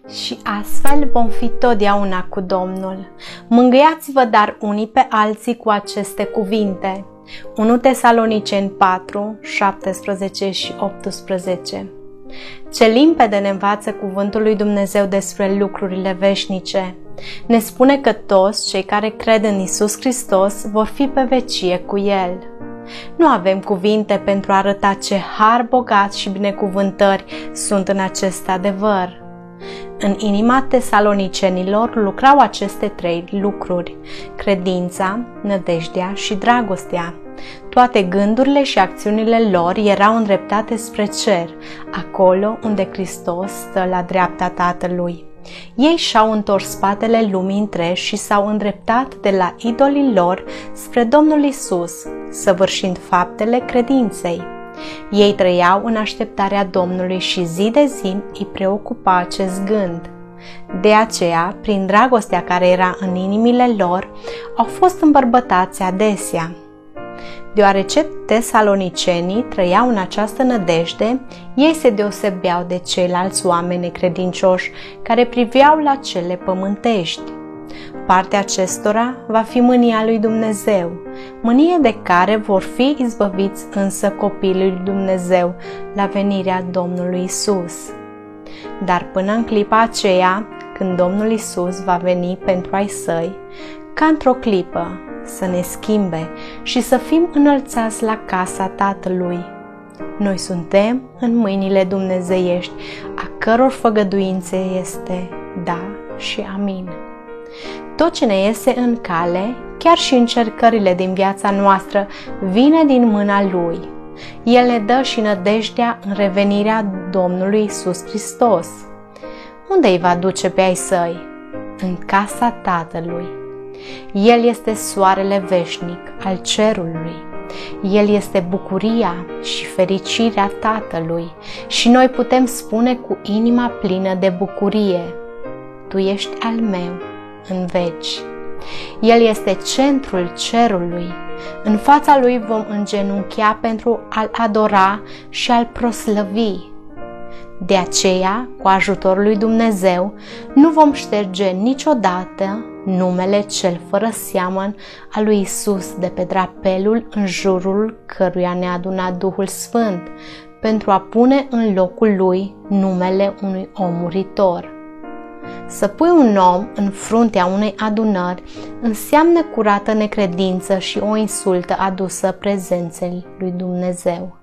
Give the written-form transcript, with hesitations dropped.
și astfel vom fi totdeauna cu Domnul. Mângâiați-vă dar unii pe alții cu aceste cuvinte. 1 Tesaloniceni 4, 17 și 18. Ce limpede ne învață cuvântul lui Dumnezeu despre lucrurile veșnice. Ne spune că toți cei care cred în Iisus Hristos vor fi pe vecie cu El. Nu avem cuvinte pentru a arăta ce har bogat și binecuvântări sunt în acest adevăr. În inima tesalonicenilor lucrau aceste 3 lucruri: credința, nădejdea și dragostea. Toate gândurile și acțiunile lor erau îndreptate spre cer, acolo unde Hristos stă la dreapta Tatălui. Ei și-au întors spatele lumii întregi și s-au îndreptat de la idolii lor spre Domnul Isus, săvârșind faptele credinței. Ei trăiau în așteptarea Domnului și zi de zi îi preocupa acest gând. De aceea, prin dragostea care era în inimile lor, au fost îmbărbătați adesea. Deoarece tesalonicenii trăiau în această nădejde, ei se deosebeau de ceilalți oameni necredincioși care priveau la cele pământești. Partea acestora va fi mânia lui Dumnezeu, mânie de care vor fi izbăviți însă copiii lui Dumnezeu la venirea Domnului Isus. Dar până în clipa aceea, când Domnul Isus va veni pentru ai săi, ca într-o clipă, să ne schimbe și să fim înălțați la casa Tatălui. Noi suntem în mâinile dumnezeiești, a căror făgăduințe este da și amin. Tot ce ne iese în cale, chiar și încercările din viața noastră, vine din mâna Lui. El ne dă și nădejdea în revenirea Domnului Isus Hristos. Unde îi va duce pe ai săi? În casa Tatălui. El este soarele veșnic al cerului. El este bucuria și fericirea Tatălui și noi putem spune cu inima plină de bucurie: Tu ești al meu în veci. El este centrul cerului. În fața Lui vom îngenunchea pentru a-L adora și a-L proslăvi. De aceea, cu ajutorul lui Dumnezeu, nu vom șterge niciodată numele cel fără seamăn al lui Isus de pe drapelul în jurul căruia ne-a adunat Duhul Sfânt, pentru a pune în locul lui numele unui om muritor. Să pui un om în fruntea unei adunări înseamnă curată necredință și o insultă adusă prezenței lui Dumnezeu.